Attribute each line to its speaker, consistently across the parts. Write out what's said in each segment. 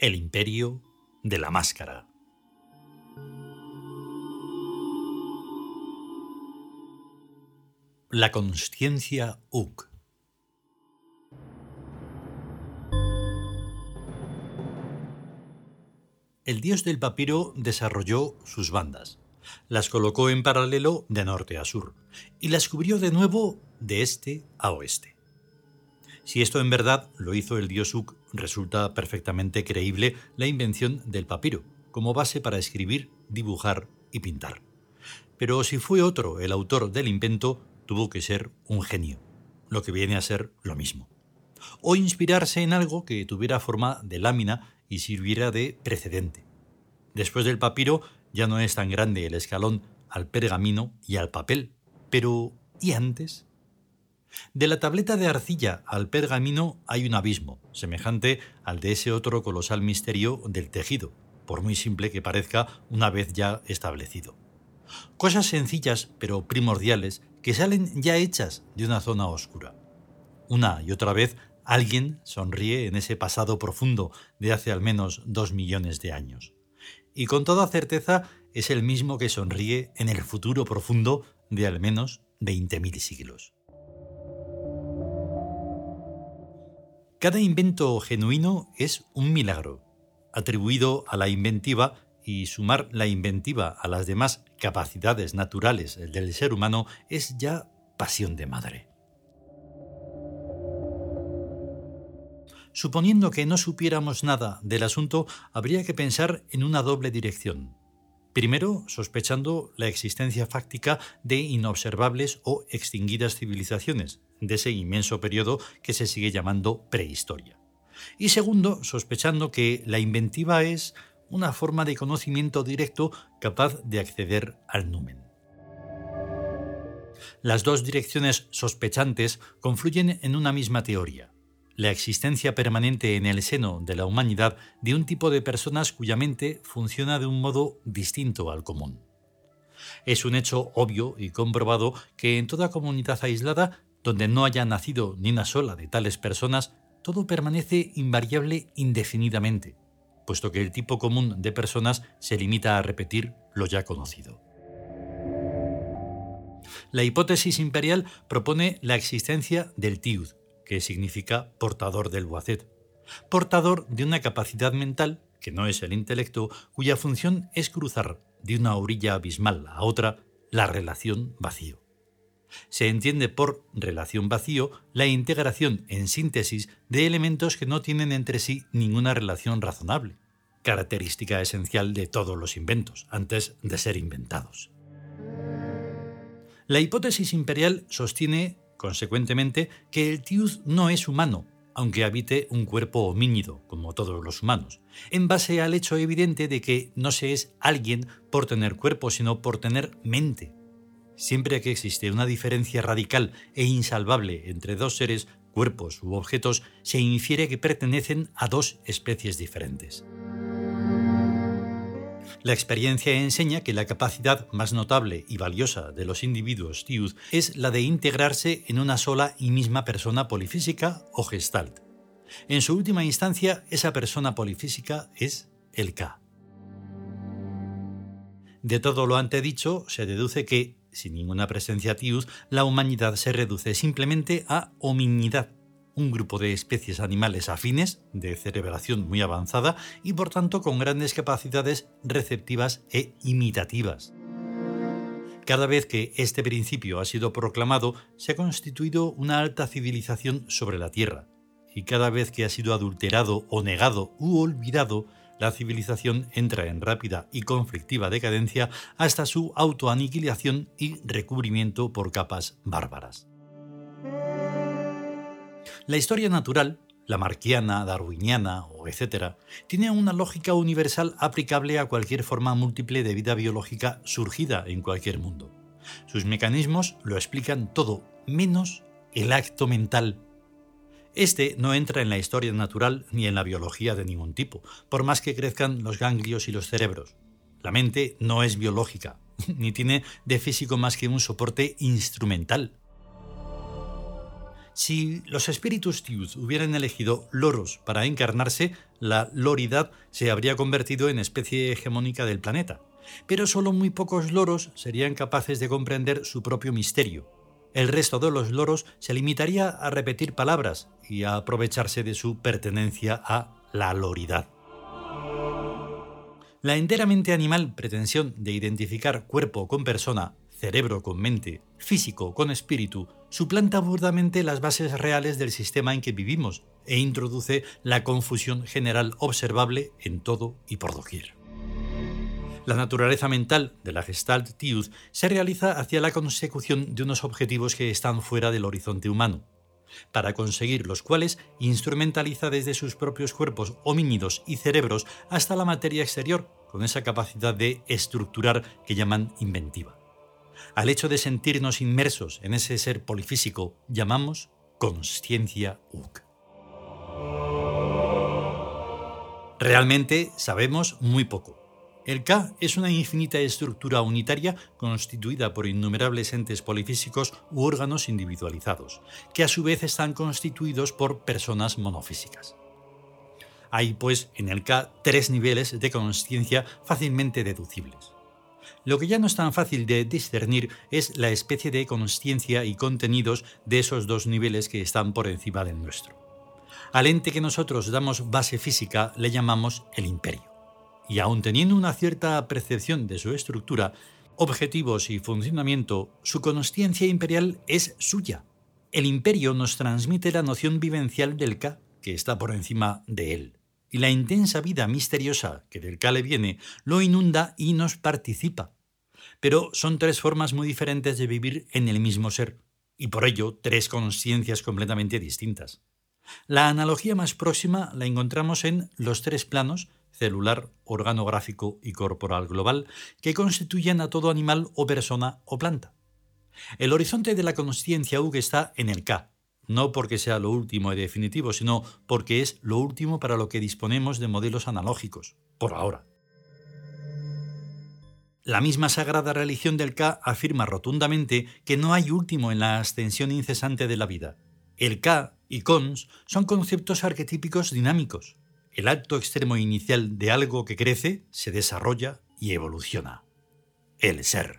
Speaker 1: El imperio de la máscara. La consciencia Uk. El dios del papiro desarrolló sus bandas, las colocó en paralelo de norte a sur y las cubrió de nuevo de este a oeste. Si esto en verdad lo hizo el dios Uk, resulta perfectamente creíble la invención del papiro como base para escribir, dibujar y pintar. Pero si fue otro el autor del invento, tuvo que ser un genio, lo que viene a ser lo mismo. O inspirarse en algo que tuviera forma de lámina y sirviera de precedente. Después del papiro ya no es tan grande el escalón al pergamino y al papel, pero ¿y antes? De la tableta de arcilla al pergamino hay un abismo, semejante al de ese otro colosal misterio del tejido, por muy simple que parezca una vez ya establecido. Cosas sencillas pero primordiales que salen ya hechas de una zona oscura. Una y otra vez alguien sonríe en ese pasado profundo de hace al menos 2 millones de años. Y con toda certeza es el mismo que sonríe en el futuro profundo de al menos 20.000 siglos. Cada invento genuino es un milagro, atribuido a la inventiva, y sumar la inventiva a las demás capacidades naturales del ser humano es ya pasión de madre. Suponiendo que no supiéramos nada del asunto, habría que pensar en una doble dirección. Primero, sospechando la existencia fáctica de inobservables o extinguidas civilizaciones, de ese inmenso periodo que se sigue llamando prehistoria. Y segundo, sospechando que la inventiva es una forma de conocimiento directo capaz de acceder al numen. Las dos direcciones sospechantes confluyen en una misma teoría: la existencia permanente en el seno de la humanidad de un tipo de personas cuya mente funciona de un modo distinto al común. Es un hecho obvio y comprobado que en toda comunidad aislada, donde no haya nacido ni una sola de tales personas, todo permanece invariable indefinidamente, puesto que el tipo común de personas se limita a repetir lo ya conocido. La hipótesis imperial propone la existencia del Tiud, que significa portador del Wazet, portador de una capacidad mental, que no es el intelecto, cuya función es cruzar de una orilla abismal a otra la relación vacío. Se entiende por relación vacío la integración en síntesis de elementos que no tienen entre sí ninguna relación razonable, característica esencial de todos los inventos, antes de ser inventados. La hipótesis imperial sostiene, consecuentemente, que el Tiud no es humano, aunque habite un cuerpo homínido, como todos los humanos, en base al hecho evidente de que no se es alguien por tener cuerpo, sino por tener mente. Siempre que existe una diferencia radical e insalvable entre dos seres, cuerpos u objetos, se infiere que pertenecen a dos especies diferentes. La experiencia enseña que la capacidad más notable y valiosa de los individuos Tiud es la de integrarse en una sola y misma persona polifísica o gestalt. En su última instancia, esa persona polifísica es el Ka. De todo lo antedicho, se deduce que, sin ninguna presencia Tiud, la humanidad se reduce simplemente a hominidad, un grupo de especies animales afines, de cerebración muy avanzada y por tanto con grandes capacidades receptivas e imitativas. Cada vez que este principio ha sido proclamado, se ha constituido una alta civilización sobre la Tierra, y cada vez que ha sido adulterado o negado u olvidado, la civilización entra en rápida y conflictiva decadencia hasta su autoaniquilación y recubrimiento por capas bárbaras. La historia natural, lamarckiana, darwiniana o etc., tiene una lógica universal aplicable a cualquier forma múltiple de vida biológica surgida en cualquier mundo. Sus mecanismos lo explican todo, menos el acto mental. Este no entra en la historia natural ni en la biología de ningún tipo, por más que crezcan los ganglios y los cerebros. La mente no es biológica, ni tiene de físico más que un soporte instrumental. Si los espíritus Tiud hubieran elegido loros para encarnarse, la loridad se habría convertido en especie hegemónica del planeta. Pero solo muy pocos loros serían capaces de comprender su propio misterio. El resto de los loros se limitaría a repetir palabras y a aprovecharse de su pertenencia a la loridad. La enteramente animal pretensión de identificar cuerpo con persona, cerebro con mente, físico con espíritu, suplanta burdamente las bases reales del sistema en que vivimos e introduce la confusión general observable en todo y por doquier. La naturaleza mental de la Gestalt Tiud se realiza hacia la consecución de unos objetivos que están fuera del horizonte humano, para conseguir los cuales instrumentaliza desde sus propios cuerpos homínidos y cerebros hasta la materia exterior, con esa capacidad de estructurar que llaman inventiva. Al hecho de sentirnos inmersos en ese ser polifísico llamamos consciencia Uk. Realmente sabemos muy poco. El Ka es una infinita estructura unitaria constituida por innumerables entes polifísicos u órganos individualizados, que a su vez están constituidos por personas monofísicas. Hay, pues, en el Ka 3 niveles de consciencia fácilmente deducibles. Lo que ya no es tan fácil de discernir es la especie de consciencia y contenidos de esos 2 niveles que están por encima del nuestro. Al ente que nosotros damos base física le llamamos el imperio. Y aun teniendo una cierta percepción de su estructura, objetivos y funcionamiento, su consciencia imperial es suya. El imperio nos transmite la noción vivencial del Ka, que está por encima de él, y la intensa vida misteriosa que del Ka le viene lo inunda y nos participa. Pero son 3 formas muy diferentes de vivir en el mismo ser, y por ello 3 consciencias completamente distintas. La analogía más próxima la encontramos en los 3 planos, celular, organográfico y corporal global, que constituyen a todo animal o persona o planta. El horizonte de la consciencia Uk está en el Ka, no porque sea lo último y definitivo, sino porque es lo último para lo que disponemos de modelos analógicos, por ahora. La misma sagrada religión del Ka afirma rotundamente que no hay último en la ascensión incesante de la vida. El Ka y Cons son conceptos arquetípicos dinámicos, el acto extremo inicial de algo que crece, se desarrolla y evoluciona. El ser.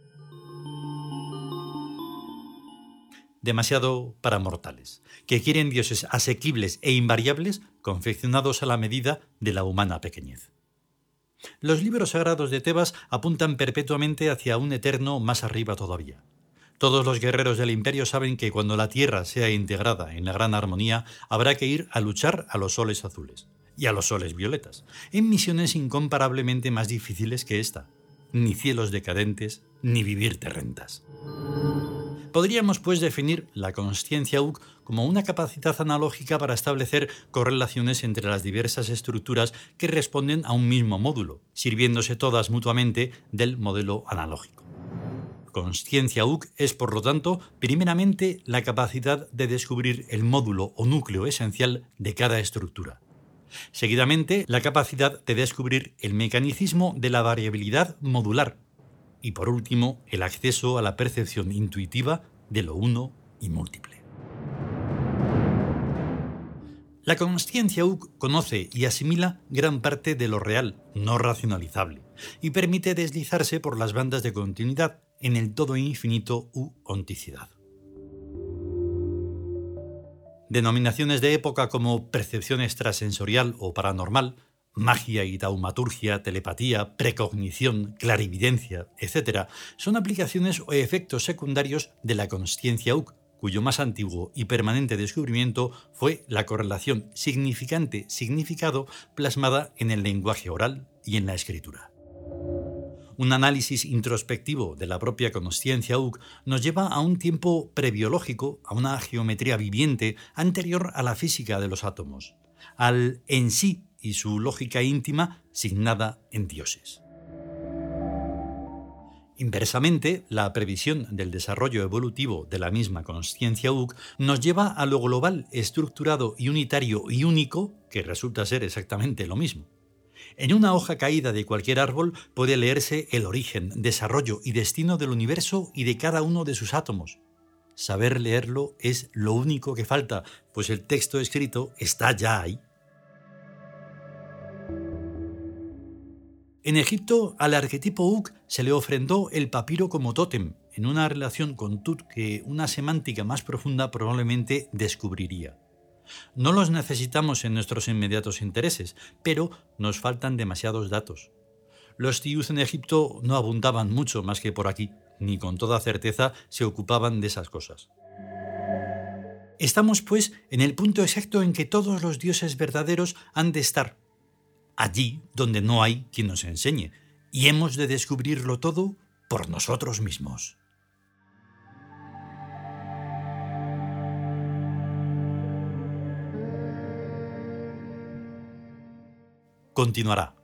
Speaker 1: Demasiado para mortales, que quieren dioses asequibles e invariables, confeccionados a la medida de la humana pequeñez. Los libros sagrados de Tebas apuntan perpetuamente hacia un eterno más arriba todavía. Todos los guerreros del imperio saben que cuando la tierra sea integrada en la gran armonía, habrá que ir a luchar a los soles azules y a los soles violetas, en misiones incomparablemente más difíciles que esta. Ni cielos decadentes, ni vivir de rentas. Podríamos, pues, definir la consciencia Uk como una capacidad analógica para establecer correlaciones entre las diversas estructuras que responden a un mismo módulo, sirviéndose todas mutuamente del modelo analógico. Consciencia Uk es, por lo tanto, primeramente la capacidad de descubrir el módulo o núcleo esencial de cada estructura. Seguidamente, la capacidad de descubrir el mecanicismo de la variabilidad modular. Y por último, el acceso a la percepción intuitiva de lo uno y múltiple. La consciencia Uk conoce y asimila gran parte de lo real, no racionalizable, y permite deslizarse por las bandas de continuidad en el todo infinito u onticidad. Denominaciones de época como percepción extrasensorial o paranormal, magia y taumaturgia, telepatía, precognición, clarividencia, etc., son aplicaciones o efectos secundarios de la consciencia Uk, cuyo más antiguo y permanente descubrimiento fue la correlación significante-significado plasmada en el lenguaje oral y en la escritura. Un análisis introspectivo de la propia consciencia Uk nos lleva a un tiempo prebiológico, a una geometría viviente anterior a la física de los átomos, al en sí y su lógica íntima signada en dioses. Inversamente, la previsión del desarrollo evolutivo de la misma consciencia Uk nos lleva a lo global, estructurado y unitario y único, que resulta ser exactamente lo mismo. En una hoja caída de cualquier árbol puede leerse el origen, desarrollo y destino del universo y de cada uno de sus átomos. Saber leerlo es lo único que falta, pues el texto escrito está ya ahí. En Egipto, al arquetipo Uk se le ofrendó el papiro como tótem, en una relación con Tut que una semántica más profunda probablemente descubriría. No los necesitamos en nuestros inmediatos intereses, pero nos faltan demasiados datos. Los tiús en Egipto no abundaban mucho más que por aquí, ni con toda certeza se ocupaban de esas cosas. Estamos, pues, en el punto exacto en que todos los dioses verdaderos han de estar, allí donde no hay quien nos enseñe, y hemos de descubrirlo todo por nosotros mismos. Continuará.